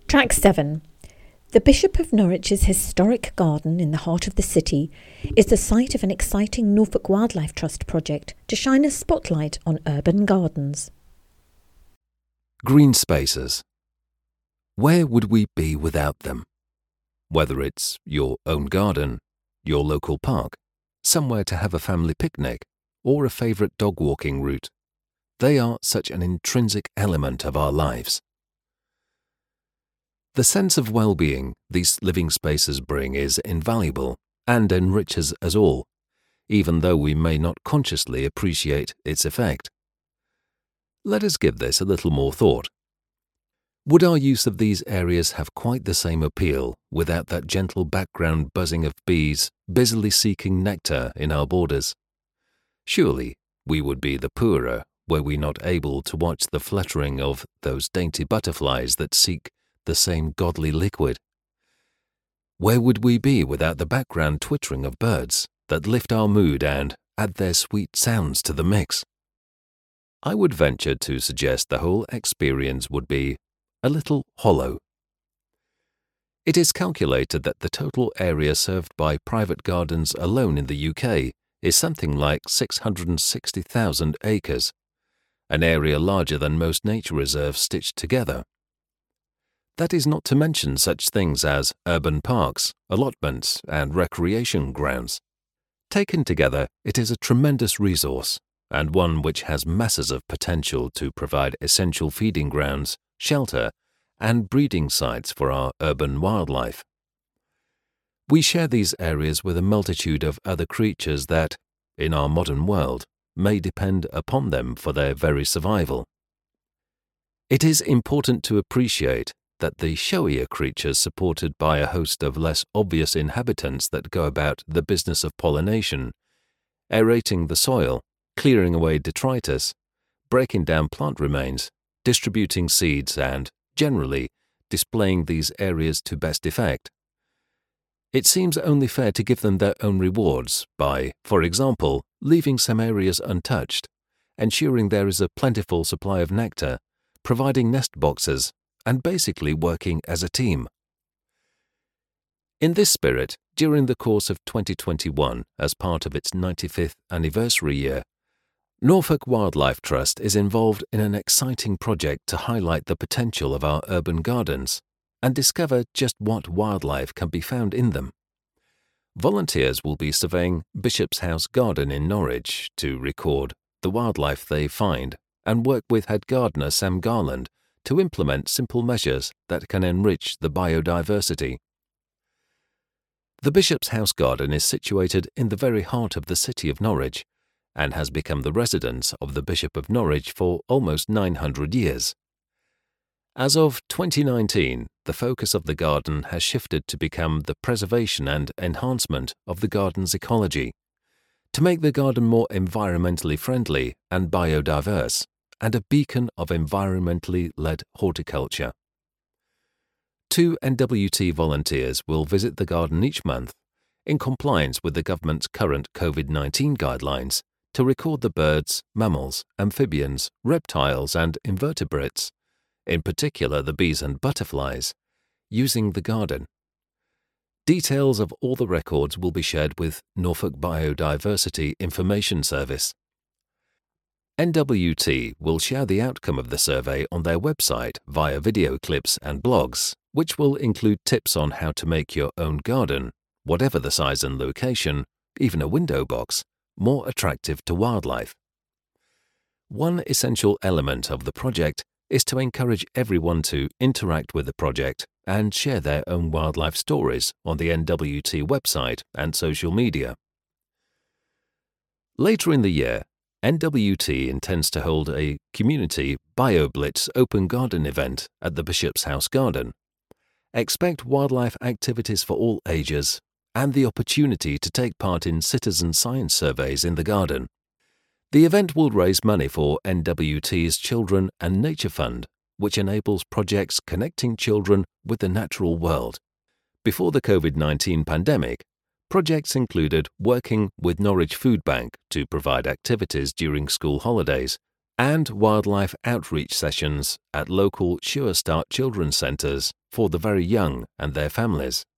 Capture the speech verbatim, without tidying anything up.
Track seven. The Bishop of Norwich's historic garden in the heart of the city is the site of an exciting Norfolk Wildlife Trust project to shine a spotlight on urban gardens. Green spaces. Where would we be without them? Whether it's your own garden, your local park, somewhere to have a family picnic, or a favourite dog walking route, they are such an intrinsic element of our lives. The sense of well-being these living spaces bring is invaluable and enriches us all, even though we may not consciously appreciate its effect. Let us give this a little more thought. Would our use of these areas have quite the same appeal without that gentle background buzzing of bees busily seeking nectar in our borders? Surely we would be the poorer were we not able to watch the fluttering of those dainty butterflies that seek the same godly liquid. Where would we be without the background twittering of birds that lift our mood and add their sweet sounds to the mix? I would venture to suggest the whole experience would be a little hollow. It is calculated that the total area served by private gardens alone in the U K is something like six hundred sixty thousand acres, an area larger than most nature reserves stitched together. That is not to mention such things as urban parks, allotments, and recreation grounds. Taken together, it is a tremendous resource, and one which has masses of potential to provide essential feeding grounds, shelter, and breeding sites for our urban wildlife. We share these areas with a multitude of other creatures that, in our modern world, may depend upon them for their very survival. It is important to appreciate that the showier creatures supported by a host of less obvious inhabitants that go about the business of pollination, aerating the soil, clearing away detritus, breaking down plant remains, distributing seeds, and, generally, displaying these areas to best effect. It seems only fair to give them their own rewards by, for example, leaving some areas untouched, ensuring there is a plentiful supply of nectar, providing nest boxes, and basically working as a team. In this spirit, during the course of twenty twenty-one, as part of its ninety-fifth anniversary year, Norfolk Wildlife Trust is involved in an exciting project to highlight the potential of our urban gardens and discover just what wildlife can be found in them. Volunteers will be surveying Bishop's House Garden in Norwich to record the wildlife they find and work with head gardener Sam Garland to implement simple measures that can enrich the biodiversity. The Bishop's House Garden is situated in the very heart of the city of Norwich and has become the residence of the Bishop of Norwich for almost nine hundred years. As of twenty nineteen, the focus of the garden has shifted to become the preservation and enhancement of the garden's ecology, to make the garden more environmentally friendly and biodiverse, and a beacon of environmentally led horticulture. Two N W T volunteers will visit the garden each month, in compliance with the government's current COVID nineteen guidelines, to record the birds, mammals, amphibians, reptiles, and invertebrates, in particular the bees and butterflies, using the garden. Details of all the records will be shared with Norfolk Biodiversity Information Service. N W T will share the outcome of the survey on their website via video clips and blogs, which will include tips on how to make your own garden, whatever the size and location, even a window box, more attractive to wildlife. One essential element of the project is to encourage everyone to interact with the project and share their own wildlife stories on the N W T website and social media. Later in the year, N W T intends to hold a community BioBlitz open garden event at the Bishop's House Garden. Expect wildlife activities for all ages and the opportunity to take part in citizen science surveys in the garden. The event will raise money for N W T's Children and Nature Fund, which enables projects connecting children with the natural world. Before the COVID nineteen pandemic, projects included working with Norwich Food Bank to provide activities during school holidays and wildlife outreach sessions at local Sure Start children's centres for the very young and their families.